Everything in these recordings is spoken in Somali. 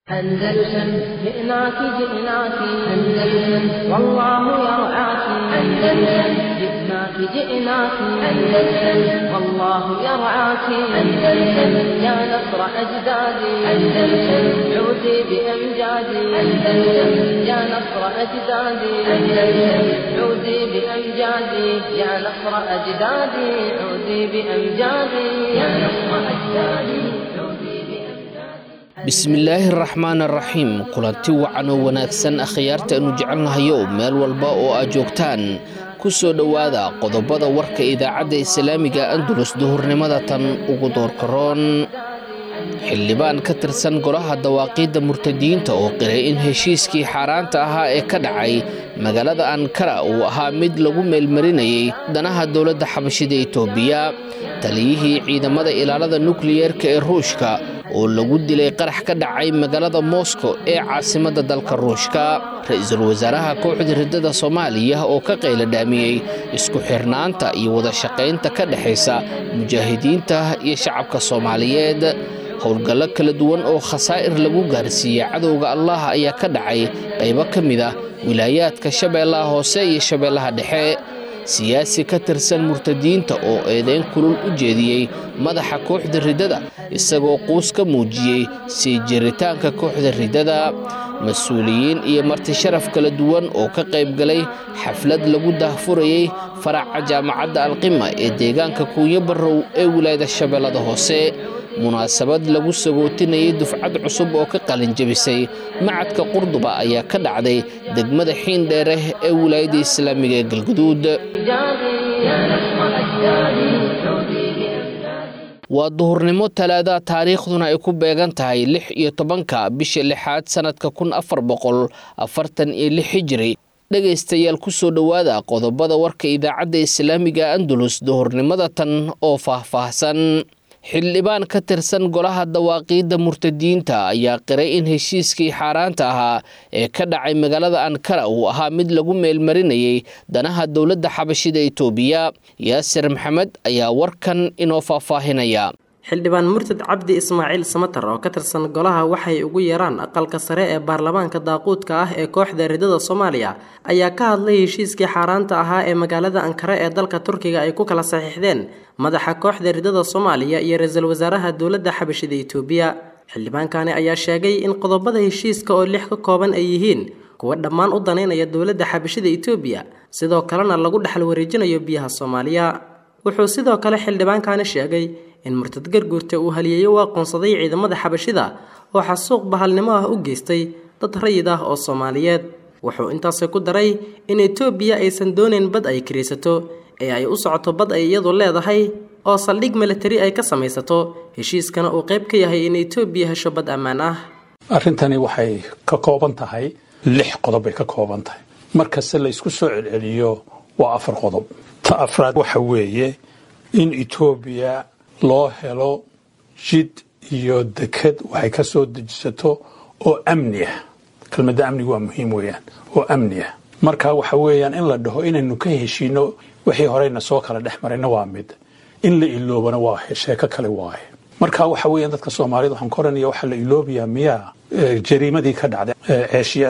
أندلسن جئناك جئناك أندلسن والله يرعاك أندلسن جئناك جئناك أندلسن والله يرعاك أندلسن يا نصر أجدادي أندلسن عودي بأمجادي أندلسن يا نصر أجدادي أندلسن عودي بأمجادي يا نصر أجدادي عودي بأمجادي يا نصر أجدادي bismillaahi raxmaan raxiim kulanti wacan oo wanaagsan akhyaarta aanu jecelnahayo meel walba oo aad joogtaan ku soo dhowaada qodobada warka idaacadda islaamiga andalus duhurnimada tan ugu doorkaroon xildhibaan ka tirsan golaha dawaaqiidda murtadiinta oo qiray in heshiiskii xaaraanta ahaa ee ka dhacay magaalada ankara uu ahaa mid lagu meelmarinayay danaha dowladda xabashida itoobiya taliyihii ciidamada ilaalada nukliyeerka ee ruushka oo lagu dilay qarax ka dhacay magaalada Moscow ee caasimadda dalka Ruushka ra'iisul wasaaraha kooxda riddada Soomaaliya oo ka qayla dhaamiyay isku xirnaanta iyo wada shaqaynta ka dhaxaysa mujaahidiinta iyo shacabka Soomaaliyeed howlgallo kala duwan oo khasaa'ir lagu gaarsiiyay cadowga Allah ayaa ka dhacay qaybo kamid ah wilaayaadka Shabeellaha Hoose iyo Shabeellaha Dhexe siyaasi ka tirsan murtadiinta oo eedeyn kulul u jeediyay madaxa kooxda riddada isagoo quus ka muujiyay sii jiritaanka kooxda riddada mas'uuliyiin iyo marti sharaf kala duwan oo ka qayb galay xaflad lagu daahfurayay faraca jaamacadda alqima ee deegaanka Kuunya Barrow ee wilaayada Shabeellada Hoose munaasabad lagu sagootinayay dufcad cusub oo ka qalin jabisay macadka Qurduba ayaa ka dhacday degmada Xiindheere ee wilaayada Islaamiga ee Galgaduud waa duhurnimo talaada taariikhduna ay ku beegan tahay 16 bisha 6 sanadka 1446 hijri dhageystayaal ku soo dhawaada qodobada warka idaacadda islaamiga andalus duhurnimada tan oo faahfaahsan xildhibaan ka tirsan golaha dawaaqiidda murtadiinta ayaa qiray in heshiiskii xaaraanta ahaa ee ka dhacay magaalada Ankara uu ahaa mid lagu meelmarinayay danaha dowladda xabashida Itoobiya Yaasir Maxamed ayaa warkan inoo faahfaahinaya xildhibaan murtad cabdi ismaaciil samatar oo ka tirsan golaha waxay ugu yeeraan aqalka sare ee baarlamaanka daaquudka ah ee kooxda riddada Soomaaliya ayaa ka hadlay heshiiskii xaaraanta ahaa ee magaalada Ankara ee dalka Turkiga ay ku kala saxiixdeen madaxa kooxda riddada Soomaaliya iyo ra'iisul wasaaraha dowladda xabashida Itoobiya xildhibaankani ayaa sheegay in qodobada heshiiska oo 6 ka kooban ay yihiin kuwa dhammaan u daneynaya dowladda xabashida Itoobiya sidoo kalena lagu dhaxal wareejinayo biyaha Soomaaliya wuxuu sidoo kale xildhibaankani sheegay in murtad garguurta uu haliyay oo aqoonsaday ciidamada xabashida oo xasuuq bahalnimo ah u geystay dad rayid ah oo Soomaaliyeed wuxuu intaas ku daray in Itoobiya aysan doonayn bad ay kireysato ee ay u socoto bad ay iyadu leedahay oo saldhig military ay ka samaysato heshiiskana uu qayb ka yahay in Itoobiya hesho bad ammaan ah arrintani waxay ka kooban tahay 6 qodob ay ka kooban tahay marka se la isku soo celceliyo waa 4 qodob ta afraad waxa weeye in Itoobiya loo helo jid iyo deked waxay ka soo dejisato oo amni ah kelmadda amnigu waa muhiim weeyaan oo amni ah marka waxa weeyaan in la dhaho inaynu ka heshiino wixii horeyna soo kala dhexmarayna waa mid in la iloobana waa sheeko kale waaye marka waxa weeyaan dadka Soomaaliyeed waxaan koranayaa waxa la iloobiyaa miyaa jariimadii ka dhacday Aasiya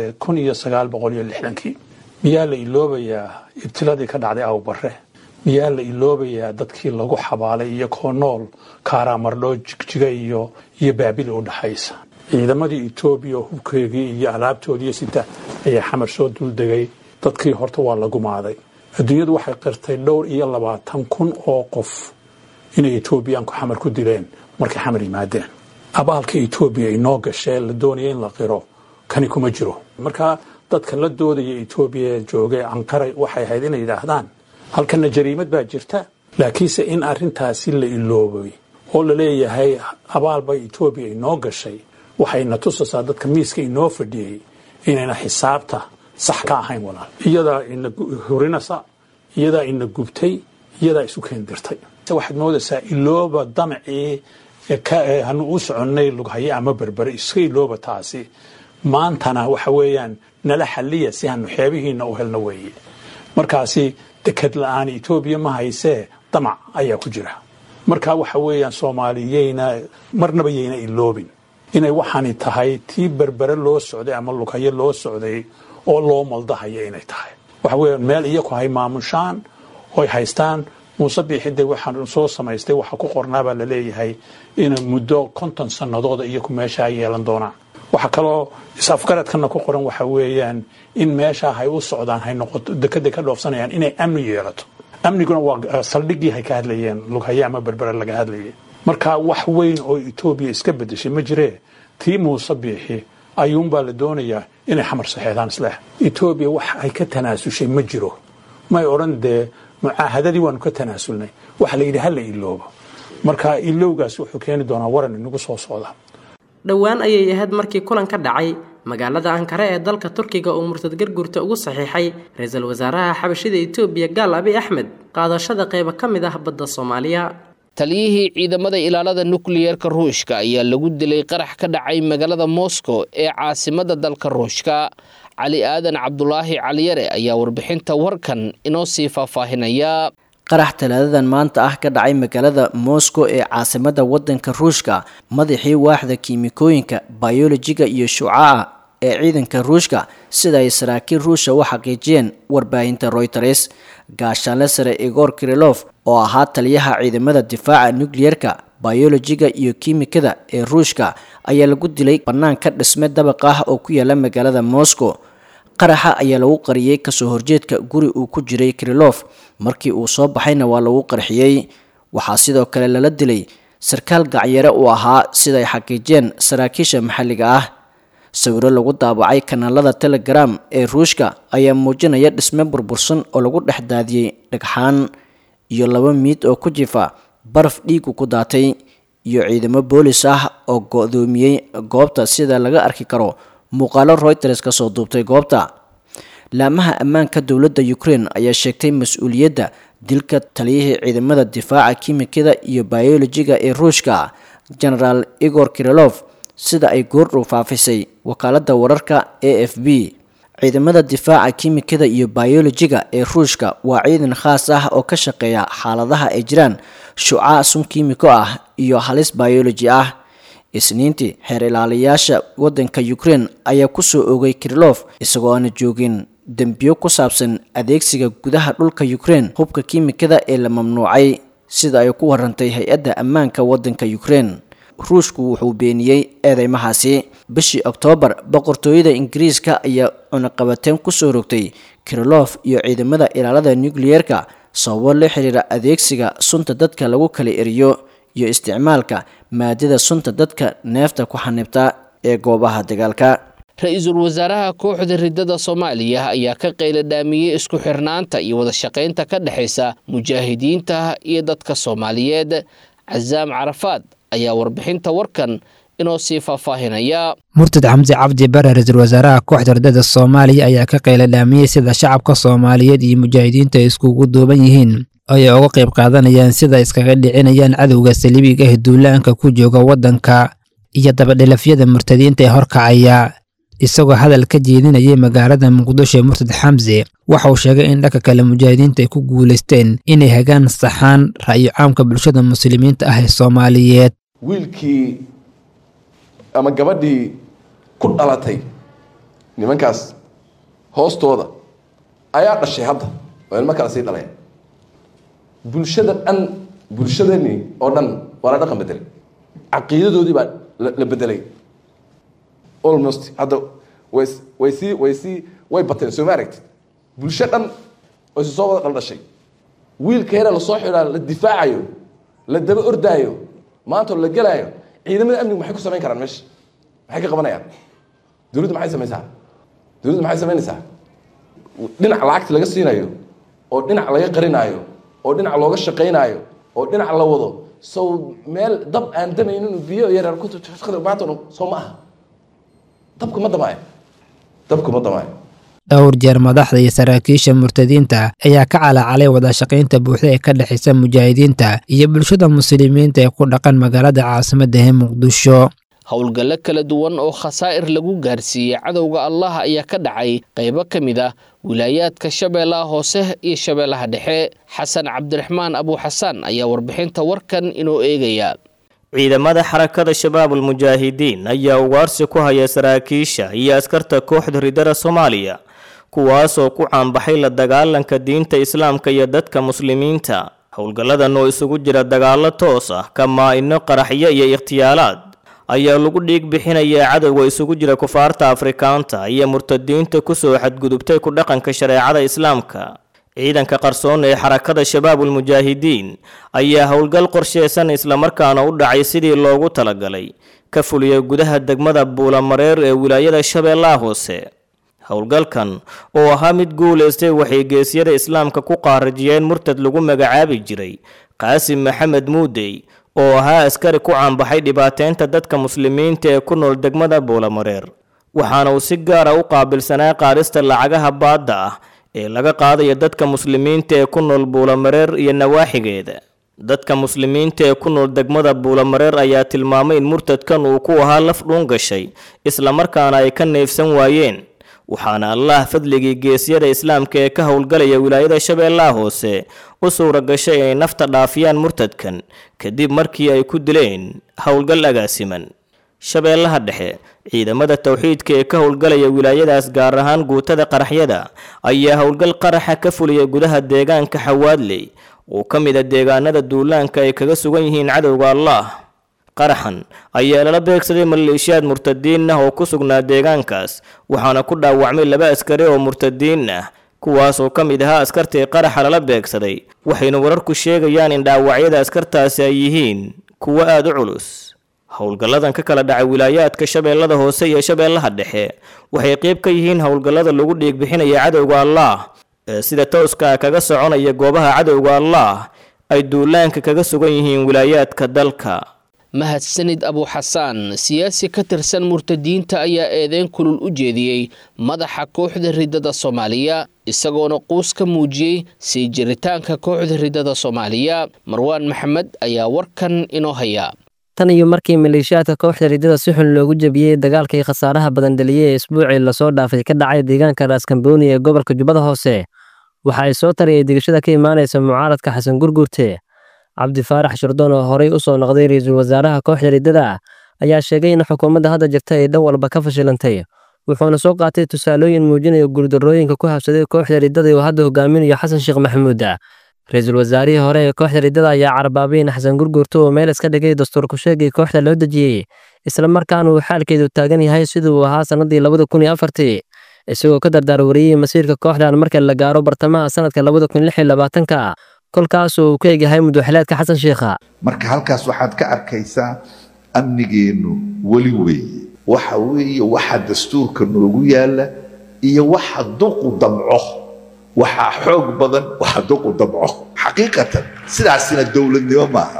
1960 miyaa la iloobayaa ibtiladii ka dhacday Awbarre miyaa la iloobayaa dadkii lagu xabaalay iyo koonool kaaraamardho jigjiga iyo baabil u dhaxaysa ciidamadii Itoobiya hubkeegii iyo alaabtoodii sita ayaa xamar soo duldegay dadkii horta waa lagu maaday adduunyadu waxay qirtay dhowr iyo 20,000 oo qof inay Itoobiyaanku xamar ku dileen markay xamar yimaadeen abaalka Itoobiya inoo gashay la doonayay in la qiro kani kuma jiro marka dadka la doodaya Itoobiya joogay Ankara waxay ahayd inay yiraahdaan halkana jariimad baa jirta laakiinse in arintaasi la iloobay oo la leeyahay abaalba Itoobiya inoo gashay waxayna tusaysaa dadka miiska inoo fadhiyay inayna xisaabta sax ka ahayn walaal iyada in hurinasa iyada in gubtay iyada isu keendirtay waxaad moodaysaa ilooba damcii ka hanu u soconay lughaye ama berbere iska ilooba taasi maantana waxa weeyaan nala xalliya si hanu xeebihiina u helna weeye markaasi dekad la'aan Itoobiya ma haysee damac ayaa ku jira marka waxa weeyaan Soomaaliyeyna marnaba yeena iloobin inay waxaani tahay tii berbere loo socday ama lukayo loo socday oo loo maldahaya inay tahay waxa weeyaan meel iyagu hay maamushaan oo haystaan Muuse Biixi waxaan soo samaystay waxa ku qornaaba la leeyahay in muddo 50 sanadood iyagu meesha yeelan doonaan waxa kaloo isafgaradkana ku qoran waxa weeyaan in meesha ay u socdaan hay noqoto dekada ka dhoofsanayaan inay amni yeelato amniguna waa saldhigii ay ka hadlayeen lukayo ama berbere laga hadlayay marka wax weyn oo Itoobiya iska bedeshay ma jiree tii Muuse Biixi ayuun baa la doonayaa inay xamar saxeedaan isla Itoobiya wax ay ka tanaasushay ma jiro may oran mucaahadadii waanu ka tanaasulnay waxa la yidhi hal iloobo marka ilowgaas wuxuu keeni doonaa waran inagu soo socda dhowaan ayay ahayd markii kulan ka dhacay magaalada Ankara ee dalka Turkiga oo Murtad Garguurta ugu saxiixay ra'iisul wasaaraha Xabashida Itoobiya Gaal Abiy Ahmed qaadashada qayb ka mid ah badda Soomaaliya taliyihii ciidamada ilaalada nukliyeerka Ruushka ayaa lagu dilay qarax ka dhacay magaalada Moscow ee caasimadda dalka Ruushka Cali Aadan Cabdulaahi Caliyare ayaa warbixinta warkan inoo sii faahfaahinaya qarax talaadadan maanta ah ka dhacay magaalada Moscow ee caasimadda wadanka Ruushka madaxii waaxda kiimikooyinka biologiga iyo shucaaca ee ciidanka Ruushka sida ay saraakiil Ruush u xaqiijiyeen warbaahinta Reuters gaashaanle sare Igor Kirillov oo ahaa taliyaha ciidamada difaaca nukliyeerka biologiga iyo kiimikada ee Ruushka ayaa lagu dilay banaanka dhisme dabaq ah oo ku yaala magaalada Moscow qaraxa ayaa lagu qariyay kasoo horjeedka guri uu ku jiray Kirillov markii uu soo baxayna waa lagu qarxiyay waxa sidoo kale lala dilay sarkaal gacyare uu ahaa sida ay xaqiijiyeen saraakiisha maxalliga ah sawiro lagu daabacay kanaalada Telegram ee Ruushka ayaa muujinaya dhisme burbursan oo lagu dhexdaadiyay dhagxaan iyo laba miid oo ku jifa baraf dhiig ku daatay iyo ciidamo boolis ah oo go'doomiyay goobta sida laga arki karo muuqaalo Reuters ka soo duubtay goobta laamaha ammaanka dawladda Ukraine ayaa sheegtay mas'uuliyadda dilka taliyihii ciidamada difaaca kiimikada iyo biologiga ee Ruushka General Igor Kirillov sida ay goor u faafisay wakaaladda wararka AFP ciidamada difaaca kiimikada iyo biologiga ee Ruushka waa ciidan khaas ah oo ka shaqeeya xaaladaha ay jiraan shucaac sun kiimiko ah iyo halis biology ah isniintii heer ilaaliyaasha wadanka Ukraine ayaa ku soo oogay Kirillov isagoo aan joogin dambiyo ku saabsan adeegsiga gudaha dhulka Ukraine hubka kiimikada ee la mamnuucay sida ay ku warantay hay'adda ammaanka wadanka Ukraine Ruushku wuxuu beeniyay eedeymahaasi bishii Oktoobar boqortooyada Ingiriiska ayaa cunaqabateen ku soo rogtay Kirillov iyo ciidamada ilaalada nukliyeerka sababo la xiriira adeegsiga sunta dadka lagu kala eriyo iyo isticmaalka maadada sunta dadka neefta ku xanibta ee goobaha dagaalka ra'iisul wasaaraha kooxda ridada Soomaaliya ayaa ka qeyladhaamiyay isku xirnaanta iyo wada shaqaynta ka dhaxaysa mujaahidiinta iyo dadka Soomaaliyeed Azaam Carafaad ayaa warbixinta warkan inoo sii faahfaahinaya Murtad Xamse Cabdi Bare ra'iisul wasaaraha kooxda ridada Soomaaliya ayaa ka qeyladhaamiyay sida shacabka Soomaaliyeed iyo mujaahidiinta iskugu duuban yihiin ay uga qayb qaadanayaan sida iskaga dhicinayaan cadawga saliibiga ee duulaanka ku jooga wadanka iyo dabadhelafyada murtadiinta ee horkacaya isagoo hadal ka jeedinayay magaalada Muqdisho Murtad Xamse waxa uu sheegay in dhanka kale mujaahidiinta ay ku guuleysteen inay hagaan saxaan ra'yi caamka bulshada muslimiinta ah ee Soomaaliyeed wiilkii ama gabadhii ku dhalatay nimankaas hoostooda ayaa dhashay hadda oo ilmo kala sii dhalay bulshadani oo dhan waa la dhaqan bedelay caqiidadoodii baa la bedelay almost hadda way bateen soo ma aragtid bulsho dhan oo isu soo wada dhaldhashay wiilkeena lasoo xidhaa la difaacayo la daba ordaayo maanta la gelaayo ciidamada amnigu maxay ku samayn karaan meesha maxay ka qabanayaan dowladdu maxay samaynaysaa dhinac lacagta laga siinayo oo dhinac laga qarinayo oo dhinac looga shaqaynayo oo dhinac la wado soo meel dab aan damaynin biyo yaryar ku baatan soo ma aha dabku ma damaayo dhowr jeer madaxda iyo saraakiisha murtadiinta ayaa ka calacalay wada shaqaynta buuxda ee ka dhaxaysa mujaahidiinta iyo bulshada muslimiinta ee ku dhaqan magaalada caasimadda ee Muqdisho howlgallo kala duwan oo khasaa'ir lagu gaarsiiyay cadowga Allah ayaa ka dhacay qaybo kamid ah wilaayaadka Shabeellaha Hoose iyo Shabeellaha Dhexe Xasan Cabdiraxmaan Abu Xasan ayaa warbixinta warkan inoo eegaya ciidamada xarakada shabaabul mujaahidiin ayaa ugaarsi ku haya saraakiisha iyo askarta kooxda ridada Soomaaliya kuwaasoo ku caanbaxay la dagaalanka diinta islaamka iyo dadka muslimiinta. howlgalladan oo isugu jira dagaallo toos ah kamaa'ino qaraxyo iyo ikhtiyaalaad ayaa lagu dhiig bixinayaa cadowga isugu jira kufaarta Afrikaanta iyo murtadiinta ku soo xadgudubtay ku dhaqanka shareecada islaamka. ciidanka qarsoon ee xarakada shabaabul mujaahidiin ayaa howlgal qorsheysan isla markaana u dhacay sidii loogu talagalay ka fuliya gudaha degmada Buulamareer ee wilaayada Shabeellaha Hoose. howlgalkan oo ahaa mid guuleystay waxay geesiyada islaamka ku qaarajiyeen murtad lagu magacaabi jiray Qaasim Maxamed Muudey oo ahaa askari ku caanbaxay dhibaateynta dadka muslimiinta ee ku nool degmada Buulamareer, waxaana uu si gaar ah u qaabilsanaa qaadista lacagaha baadda ah ee laga qaadayo dadka muslimiinta ee ku nool Buulamareer iyo nawaaxigeeda. dadka muslimiinta ee ku nool degmada Buulamareer ayaa tilmaamay in murtadkan uu ku ahaa laf dhuun gashay isla markaana ay ka neefsan waayeen, waxaana Allah fadligii geesiyada islaamka ee ka howlgalaya wilaayada Shabeellaha Hoose u suura gashay inay nafta dhaafiyaan murtadkan kadib markii ay ku dileen howlgal agaasiman. Shabeellaha Dhexe, ciidamada tawxiidka ee ka howlgalaya wilaayadaas gaar ahaan guutada qaraxyada ayaa howlgal qaraxa ka fuliyay gudaha deegaanka Xawaadley oo ka mid ah deegaanada duulaanka ay kaga sugan yihiin cadowga Allah. qaraxan ayaa lala beegsaday maleeshiyaad murtadiin ah oo ku sugnaa deegaankaas, waxaana ku dhaawacmay 2 askari oo murtadiin ah kuwaas oo ka mid ahaa askartii qaraxa lala beegsaday, waxayna wararku sheegayaan in dhaawacyada askartaasi ay yihiin kuwo aad u culus. howlgalladan ka kala dhacay wilaayaadka Shabeellada Hoose iyo Shabeellaha Dhexe waxay qayb ka yihiin howlgallada lagu dhiig bixinayo cadowga Allah ee sida tooska kaga soconaya goobaha cadowga Allah ay duulaanka kaga sugan yihiin wilaayaadka dalka. mahadsanid Abu Xasaan. siyaasi ka tirsan murtadiinta ayaa eedeyn kulul u jeediyey madaxa kooxda ridada Soomaaliya isagoona quus ka muujiyey sii jiritaanka kooxda ridada Soomaaliya. Marwaan Maxamed ayaa warkan inoo haya. tan iyo markii maleeshiyaadka kooxda ridada si xun loogu jabiyey dagaalkii khasaaraha badan dhaliyay ee isbuucii la soo dhaafay ka dhacay deegaanka Raaskambooni ee gobolka Jubbada Hoose, waxa ay soo tariyay digashada ka imaanaysa mucaaradka Xasan Gurgurte. Cabdi Faarax Shirdoon oo horey u soo noqday ra'iisul wasaaraha kooxda ridada ayaa sheegay in xukuumadda hadda jirta ay dhan walba ka fashilantay, wuxuuna soo qaatay tusaalooyin muujinaya guuldarrooyinka ku habsaday kooxda ridada oo hadda hogaaminayo Xasan Sheekh Maxamuud. ra'iisul wasaarihii hore ee kooxda ridada ayaa carbaabay in Xasan Gurgurte oo meel iska dhigay dastuur ku sheegay kooxda loo dejiyay isla markaana uu xaalkeedu taagan yahay sidii uu ahaa sanadii 2004, isagoo ka dardaarwariyay masiirka kooxdan marka la gaaro bartamaha sanadka 2026 kolkaas uu ku eegyahay madaxweynaha Xasan Sheekh. marka halkaas waxaad ka arkaysaa amnigeenu wali weeye, waxa weeye waxa dastuurka noogu yaala iyo waxa duqu damco, waxa xoog badan waxa duqu damco. xaqiiqatan sidaasina dawladnimo maaha.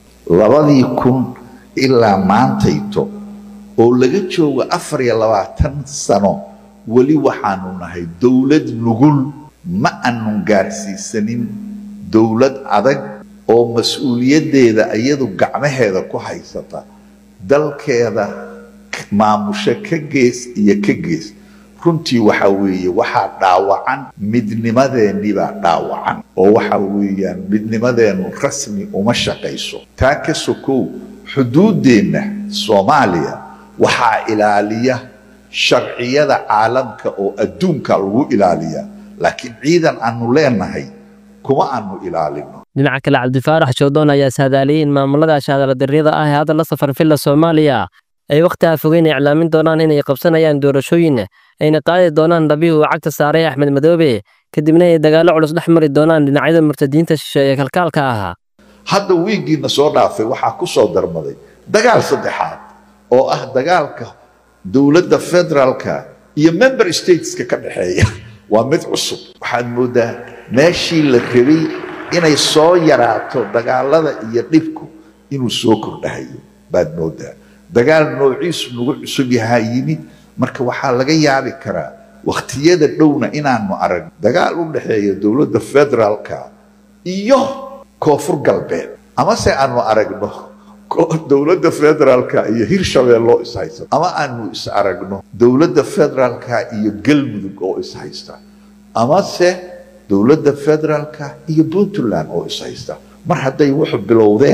2000 ilaa maantayto oo laga joogo 24 sano wali waxaanu nahay dawlad nugul, ma aanu gaarsiisanin dawlad adag oo mas'uuliyadeeda iyadu gacmaheeda ku haysata dalkeeda maamusha ka gees iyo ka gees. runtii waxa weeye waxa dhaawacan midnimadeennii baa dhaawacan oo waxa weeyaan midnimadeenu rasmi uma shaqayso. taa ka sokow xuduudeenna Soomaaliya waxaa ilaaliya sharciyada caalamka oo adduunka lagu ilaaliya, laakiin ciidan aanu leenahay kuma aanu ilaalino. dhinaca kale Cabdi Faarax Shirdoon ayaa saadaaliyay in maamulada shaadala darrida ah ee hadda la safar filla Soomaaliya ay waqti afogeen iclaamin doonaan inay qabsanayaan doorashooyin ayna qaadi doonaan dhabii uu cagta saaray Axmed Madoobe kadibna ay dagaalo culus dhex mari doonaan dhinacyada murtadiinta shisheeye ee kalkaalka ah. hadda wiigiina soo dhaafay waxaa ku soo darmaday dagaal saddexaad oo ah dagaalka dawladda federaalka iyo member stateska ka dhaxeeya. waa mid cusub. waxaad moodaa meeshii la rabay inay soo yaraato dagaalada iyo dhibku inuu soo kordhayo baad moodaa. dagaal noociisu nagu cusub yahay yimid, marka waxaa laga yaabi karaa waqtiyada dhowna inaanu arag dagaal u dhaxeeya dawladda federaalka iyo koonfur galbeed, ama se aanu aragno dawladda federaalka iyo Hirshabeelle is haysta, ama aanu is aragno dawladda federaalka iyo Galmudug oo is haysta, ama se dawladda federaalka iyo Puntland oo is haysta. mar hadday wax bilowdeen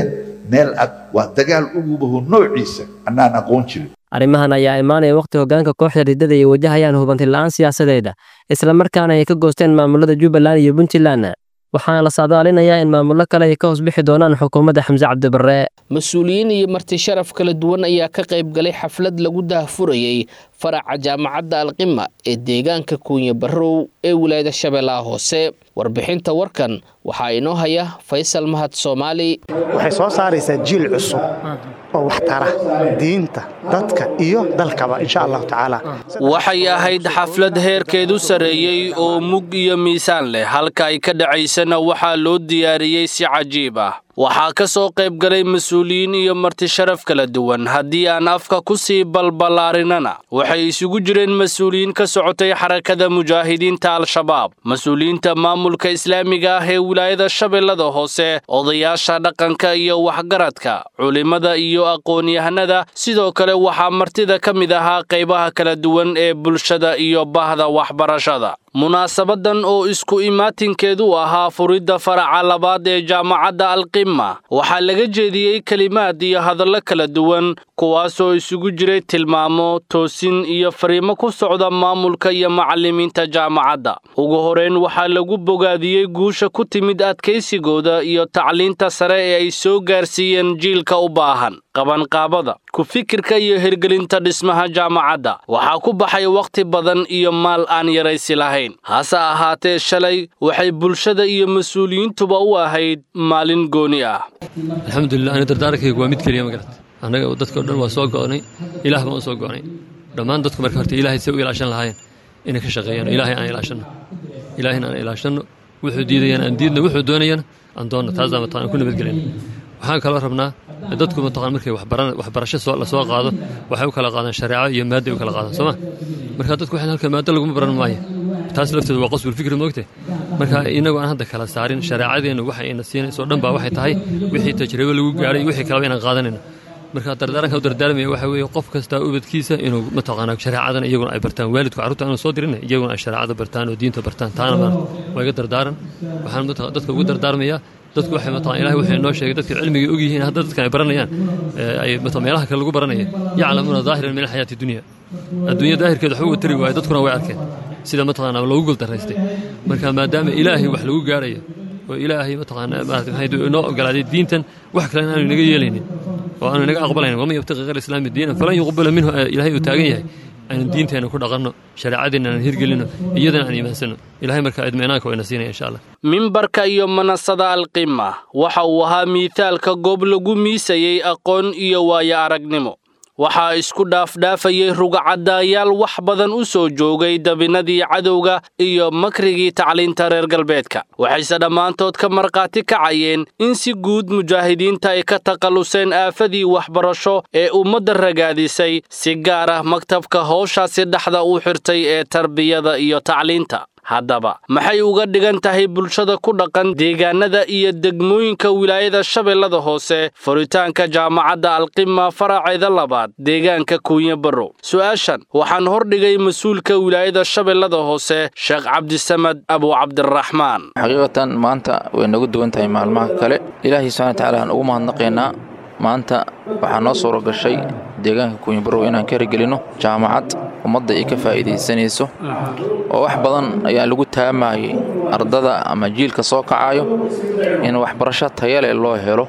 meel ad waa dagaal ugubaho noociisa annaan aqoon jirin arrimahan ayaa imaanaya waqti hoggaanka kooxda riddada ay wajahayaan hubanti la'aan siyaasadeed isla markaana ay ka goosteen maamulada Jubbaland iyo Puntland waxaana la saadaalinayaa in maamullo kale ay ka hoos bixi doonaan xukuumadda Xamse Cabdi Barre. mas-uuliyiin iyo marti sharaf kala duwan ayaa ka qayb galay xaflad lagu daahfurayay faraca jaamacadda Alqima ee deegaanka Kuunya Barrow ee wilaayada Shabeellaha Hoose. warbixinta warkan waxaa inoo haya Faysal Mahad Soomaali. waxay soo saaraysaa jiil cusub oo wax tara diinta dadka iyo dalkaba insha Allah taala. waxay ahayd xaflad heerkeedu sareeyay oo mug iyo miisaan leh halka ay ka dhacaysana waxaa loo diyaariyay si cajiib ah. waxaa ka soo qayb galay mas-uuliyiin iyo marti sharaf kala duwan. haddii aan afka ku sii balbalaarinana waxay isugu jireen mas-uuliyiin ka socotay xarakada mujaahidiinta al-shabaab, mas-uuliyiinta maamulka islaamiga ah ee wilaayada Shabeellada Hoose, odayaasha dhaqanka iyo waxgaradka, culimada iyo aqoon-yahanada. sidoo kale waxaa martida ka mid ahaa qaybaha kala duwan ee bulshada iyo bahda waxbarashada. munaasabadan oo isku imaatinkeedu ahaa furidda faraca labaad ee jaamacadda Alqima waxaa laga jeediyey kalimaad iyo hadallo kala duwan kuwaasoo isugu jiray tilmaamo, toosin iyo fariimo ku socda maamulka iyo macallimiinta jaamacadda. ugu horeyn waxaa lagu bogaadiyey guusha ku timid adkaysigooda iyo tacliinta sare ee ay soo gaarsiiyeen jiilka u baahan qabanqaabada, ku fikirka iyo hirgelinta dhismaha jaamacadda. waxaa ku baxay waqti badan iyo maal aan yaraysi lahayn. hase ahaatee shalay waxay bulshada iyo mas-uuliyiintuba u ahayd maalin gooni ah. alxamdulilah ana dardaarankaygu waa mid keliya magarad annaga dadka o dhan waa soo go'nay, ilaah baan u soo go'nay. dhammaan dadku marka horta ilaahay say u ilaashan lahaayeen inay ka shaqeeyaan ilaahay aan ilaashanno, ilaahayna aan ilaashanno, wuxuu diidayaan aan diidno, wuxuu doonayaan aan doonno. taasaa mataqaan aan ku nabadgelin. waxaan kaloo rabnaa dadku mataqaan markay waxbarasho la soo qaado waxay u kala qaadaan shareeco iyo maadda ay u kala qaadaan sooma. marka dadku waxaan halka maaddo laguma baran maayo, taas lafteedu waa qasbul fikri moogtay. marka inagu aan hadda kala saarin shareecadeennu waxa ayna siinayso dhan baa waxay tahay wixii tajribo lagu gaaray wixii kaleba inaan qaadanayno. marka dardaaranka u dardaarmaya waxa weeye qof kasta ubadkiisa inuu mataqaanaa shareecadan iyaguna ay bartaan, waalidku carruurta aanu soo dirin iyaguna ay shareecada bartaan oo diinta bartaan. taana waa iga dardaaran. waxaan dadka ugu dardaarmayaa dadku waxay mataqaan ilaahay wuxuu inoo sheegay dadka cilmiga og yihiin hadda dadkan ay baranayaan ay meelaha kale lagu baranaya yaclamuuna daahiran min alxayaati dunya. adduunya daahirkeeda waxba uga tari waayo dadkuna way arkeen sida mataqaanaa loogu guldaraystay. marka maadaama ilaahay wax lagu gaarayo oo ilaahay mataqaanaa maxay inoo ogolaaday diintan wax kale aanu inaga yeelaynin oo aanu inaga aqbalaynin. waman yabtaqi ghayra islaami diinan falan yuqbala minhu. ilaahay uu taagan yahay aynu diinteena ku dhaqanno, shareecadeenna aan hirgelinno, iyadana aan iimaansanno. ilaahay marka idminaanka wayna siinaya insha Allah. mimbarka iyo manasada Alqima waxa uu ahaa miithaalka goob lagu miisayay aqoon iyo waayo aragnimo. waxaa isku dhaafayay rugacadayaal wax badan u soo joogay dabinadii cadowga iyo makrigii tacliinta reer galbeedka. waxayse dhammaantood ka marqaati kacayeen in si guud mujaahidiinta ay ka taqaluseen aafadii waxbarasho ee ummadda ragaadisay, si gaar ah maktabka howshaasi dhexda u xirtay ee tarbiyada iyo tacliinta. haddaba maxay uga dhigan tahay bulshada ku dhaqan deegaanada iyo degmooyinka wilaayada Shabeellada Hoose furitaanka jaamacadda Alqima faraceeda labaad deegaanka Kuunya Barrow? su'aashan waxaan hordhigay mas-uulka wilaayada Shabeellada Hoose Sheekh Cabdisamad Abu Cabdiraxmaan. xaqiiqatan maanta way nagu duwan tahay maalmaha kale. ilaahay subhanahu wa ta'ala aan ugu mahadnaqaynaa. maanta waxaa noo soo gashay deegaanka Kuunya Barrow inaan ka hirgelino jaamacad ummadda ay ka faa'iideysanayso oo wax badan ayaa lagu taamayay ardada ama jiilka soo kacayo in waxbarasho tayo leh loo helo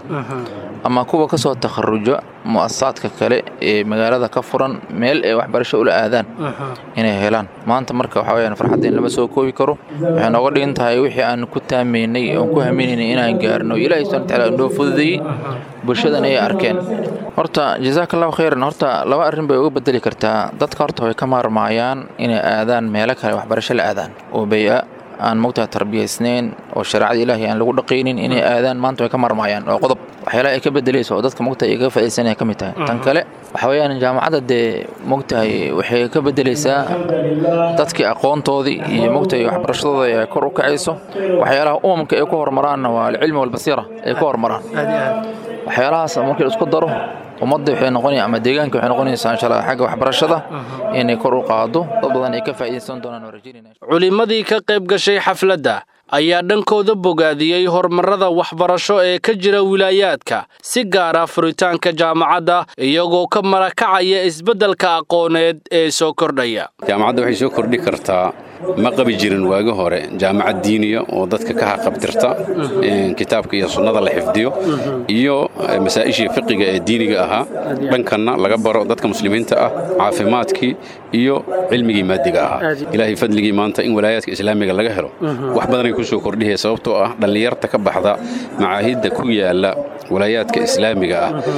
ama kuwa ka soo takharujo mu'assasaadka kale ee magaalada ka furan meel ay waxbarasho u aadaan inay helaan. maanta marka waxa weeyaan farxadeen lama soo koobi karo. waxay nooga dhigan tahay wixii aan ku taameynay oo ku haminaynay inaan gaarno ilaahay subhanahu wa ta'ala inoo fududeeyay bulshadan ay arkeen. horta jazaakallahu khayran. horta laba arrin bay uga bedeli kartaa dadka. horta way ka maarmaayaan inay aadaan meelo kale waxbarasho la aadaan oo bay'a aan mugtaa tarbiyaysnayn oo shariicada ilaahay aan lagu dhaqaynin inay aadaan. maanta way ka maarmaayaan oo qodob waxyaalaha ay ka bedelayso oo dadka mugtaa ay ka faa'iideysanaya ka mid tahay. tan kale waxa weeyaan jaamacadda dee mugtahay waxay ka bedelaysaa dadkii aqoontoodii iyo mugtahay waxbarashadooda ay kor u kacayso. waxyaalaha umamka ay ku hormaraanna waa alcilmi walbasiira ay ku hormaraan. waxyaalahaas markii la isku daro ummadda waxay noqonaysaa ama deegaanka waxay noqonaysaa insha Allah xagga waxbarashada inay kor u qaado dad badan ay ka faa'iideysan doonaan oo rajaynaynaa. culimadii ka qayb gashay xafladda ayaa dhankooda bogaadiyey horumarada waxbarasho ee ka jira wilaayaadka si gaar ah furitaanka jaamacadda iyagoo ka marakacaya isbeddelka aqooneed ee soo kordhaya. jaamacadda waxay soo kordhi kartaa ma qabi jirin waagi hore jaamacad diiniya oo dadka ka haqabtirta kitaabka iyo sunnada la xifdiyo iyo masaa'ishii fiqiga ee diiniga ahaa dhankanna laga baro dadka muslimiinta ah caafimaadkii iyo cilmigii maadiga ahaa. ilaahay fadligii maanta in walaayaadka islaamiga laga helo wax badan ay ku soo kordhiyay sababtoo ah dhalinyarta ka baxda macaahidda ku yaala walaayaadka islaamiga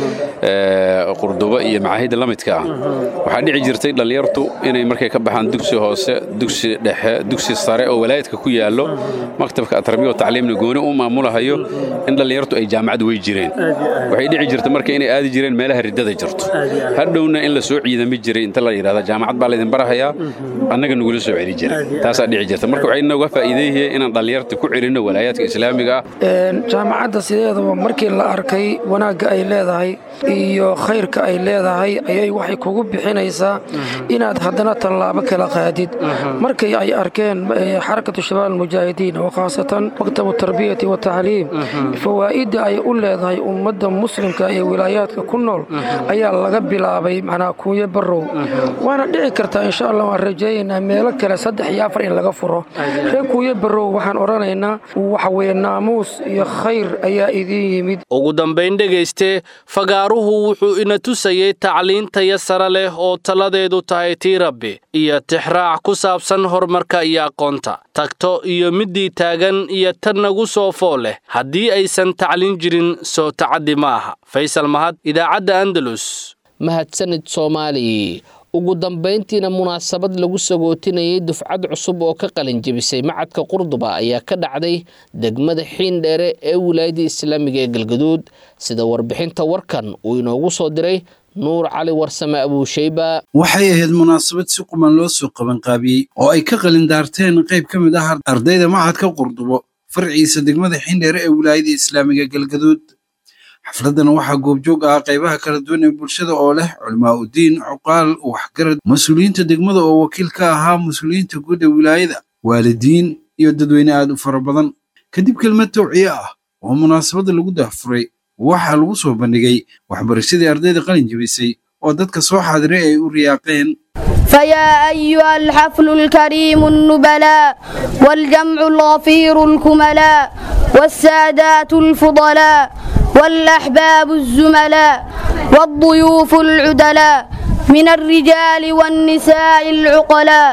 ah Qurduba iyo macaahidda la midka ah waxaa dhici jirtay dhalinyartu inay markay ka baxaan dugsi hoose dugsi dugsi sare oo walaayadka ku yaalo maktabka tarbiya iyo tacliimna gooni u maamulahayo in dhalinyartu ay jaamacad way jireen waxay dhici jirtay marka inay aadi jireen meelaha ridada jirto hadhowna in la soo ciidami jiray inta la yiraahdo jaamacad baa la idin barahayaa annaga nagu soo celi jiray taas dhici jirtay marka waxay nooga faa'iideeyay in dhalinyartu ku celino walaayadka islaamiga jaamacadda sideedaba markii la arkay wanaaga ay leedahay iyo khayrka ay leedahay ayay waxay kugu bixinaysaa inaad haddana tallaabo kala qaadid markay ay arkeen xarakatu shabaab al-mujaahidiin oo khaasatan maktab tarbiyati wa tacliim fawaa'ida ay u leedahay ummadda muslimka ee wilaayaadka ku nool ayaa laga bilaabay macnaa kuuye barow waana dhici kartaa insha Allah waan rajaynaynaa meelo kale 3 iyo 4 in laga furo reer kuuye barow waxaan oranaynaa waxa weeye naamuus iyo khayr ayaa idin yimid. ugu dambeyn dhageyste fagaaruhu wuxuu ina tusayay tacliinta sare leh oo taladeedu tahay tii Rabbi iyo tixraac ku saabsan horumarka iyo aqoonta tagto iyo midii taagan iyo tan nagu soo fool leh haddii aysan tacliin jirin soo tacaddi maaha. Faysal Mahad, idaacadda Andalus. mahadsanid Soomaali. ugu dambeyntiina munaasabad lagu sagootinayay dufcad cusub oo ka qalin jabisay macadka Qurduba ayaa ka dhacday degmada Xiindheere ee wilaayada Islaamiga ee Galgaduud sida warbixinta warkan uu inoogu soo diray Nuur Cali Warsame Abu Shayba. waxay ahayd munaasabad si quman loo soo qaban qaabiyay oo ay ka qalin daarteen qayb ka mid ah ardayda macadka Qurduba farciisa degmada Xiindheere ee wilaayada Islaamiga Galgaduud. xafladana waxaa goobjoog ah qaybaha kala duwan ee bulshada oo leh culimaa u diin cuqaal waxgarad mas'uuliyiinta degmada oo wakiil ka ahaa mas'uuliyiinta guud ee wilaayada waalidiin iyo dadweyne aad u fara badan. kadib kelmad tawciye ah oo munaasabada lagu daahfuray waxaa lagu soo bandhigay waxbarashadii ardayda qalin jabisay oo dadka soo xaadiray ay u riyaaqeen. فيا أيها الحفل الكريم النبلاء والجمع الغفير الكملاء والسادات الفضلاء والأحباب الزملاء والضيوف العدلاء من الرجال والنساء العقلاء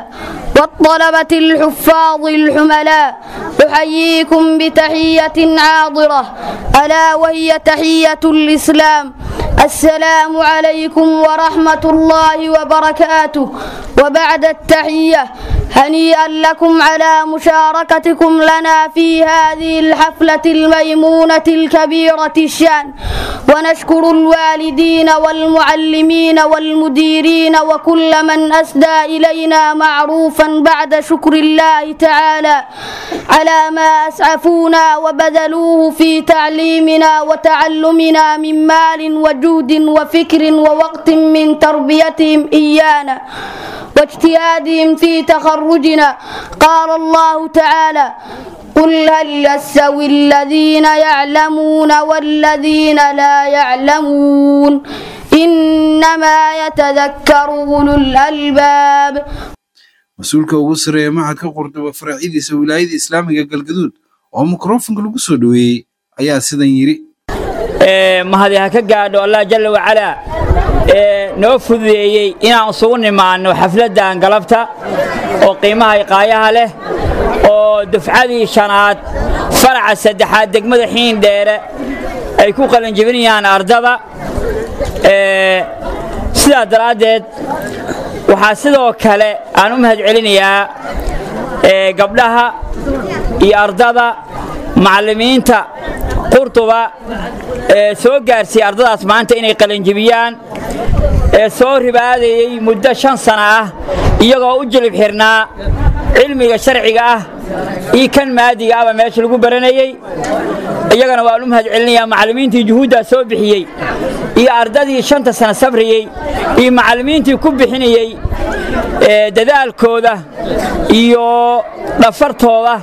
والطلبة الحفاظ الحملاء أحييكم بتحية عاضرة ألا وهي تحية الإسلام السلام عليكم ورحمة الله وبركاته. وبعد التحية هنيئا لكم على مشاركتكم لنا في هذه الحفلة الميمونة الكبيرة الشان ونشكر الوالدين والمعلمين والمديرين وكل من أسدى إلينا معروفا بعد شكر الله تعالى على ما أسعفونا وبذلوه في تعليمنا وتعلمنا من مال وجود وفكر ووقت من تربيتهم إيانا واجتهادهم في تخرجنا. قال الله تعالى قل هل يستوي الذين يعلمون والذين لا يعلمون إنما يتذكر أولو الألباب. مسؤولك ugu sareeya macadka Qurduba farciisa wilaayada Islaamiga Galgaduud oo mikrofoonka lagu soo dhaweeyay ayaa sidan yiri mahadi ha ka gaadho Allah jalla wa ala noo fududeeyay inaan soo nimaano xafladan galabta oo qiimaha qaayaha leh oo dufcadii shanaad faraca saddexaad degmada Xiindheere ay ku qalin jabinayaan ardada sida daraadeed waxaa sidoo kale aan u mahad celinayaa gabdhaha iyo ardada macallimiinta Qurduba soo gaarsiiyay ardadaas maanta inay qalin jabiyaan soo ribaadayay muddo 5 sano ah iyagoo u jilib xirnaa cilmiga sharciga ah iyo kan maadiga ah meesha lagu baranayay iyagana waa u mahad celinayaa macallimiintii juhuudda soo bixiyay iyo ardadii 5 sano sabriyay iyo macallimiintii ku bixinayay dadaalkooda iyo dhafartooda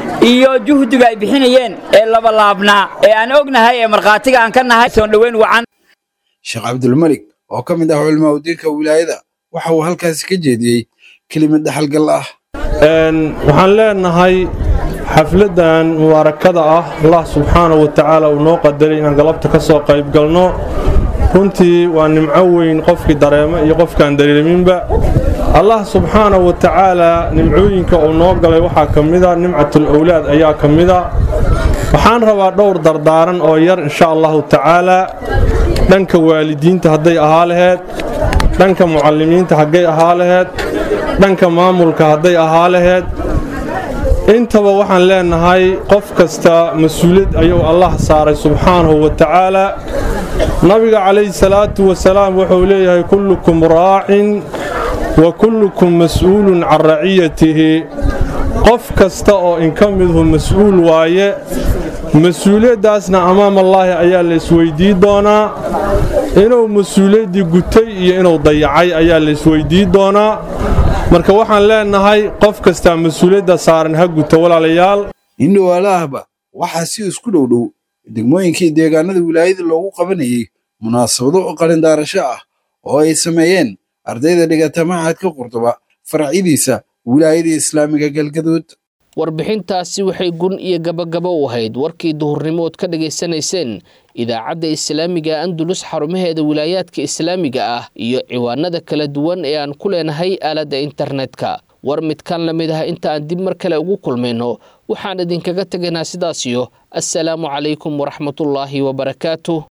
iyo juhdiga ay bixinayeen ee laba laabnaa ee aan ognahay ee markhaatiga aan ka nahay soo dhaweyn wacan sheekh cabdulmalik oo ka mid ah culimaa diinka wilaayada waxa uu halkaasi ka jeediyey kelimad dhaxalgal ah waxaan leenahay xafladan mubaarakada ah Allah subxaanahu wa ta'ala uu noo qadaray inaan galabta ka soo qayb galno runtii waa nimco weyn qofkii dareema iyo qofkaan dareeminba Allah subxaanahu wa ta'ala nimcooyinka uu noo galay waxaa ka mid ah nimcatul awlaad ayaa ka mid ah waxaan rabaa dhowr dardaaran oo yar insha Allah ta'ala dhanka waalidiinta hadday ahaa lahayd dhanka mucallimiinta haggay ahaa lahayd dhanka maamulka hadday ahaa lahayd intaba waxaan leenahay qof kasta mas'uuliyad ayuu Allah saaray subxaanahu wa ta'ala nabiga calayhi salaatu wasalaam wuxuu leeyahay kullukum raacin wa kullukum mas'uulun can raciyatihi qof kasta oo in ka midhu mas'uul waaye mas-uuliyaddaasna amaam allaahi ayaa la isweydii doonaa inuu mas-uuliyaddii gutay iyo inuu dayacay ayaa la isweydii doonaa marka waxaan leenahay qof kastaa mas-uuliyadda saaran ha guto walaalayaal indhowaalaahba waxaa si isku dhowdhow degmooyinkii deegaanada wilaayada loogu qabanayay munaasabado qalindaarasho ah oo ay sameeyeen ardayda dhigata machadka Qurduba faracyadiisa wilaayada islaamiga galgaduud warbixintaasi waxay gun iyo gabagabo u ahayd warkii duhurnimood ka dhageysanayseen idaacadda islaamiga Andalus xarumaheeda wilaayaadka islaamiga ah iyo ciwaanada kala duwan ee aan ku leenahay aaladda internetka war mid kan la mid ah inta aan dib mar kale ugu kulmayno waxaan idinkaga tagaynaa sidaas iyo assalaamu calaykum waraxmatullaahi wabarakaatuh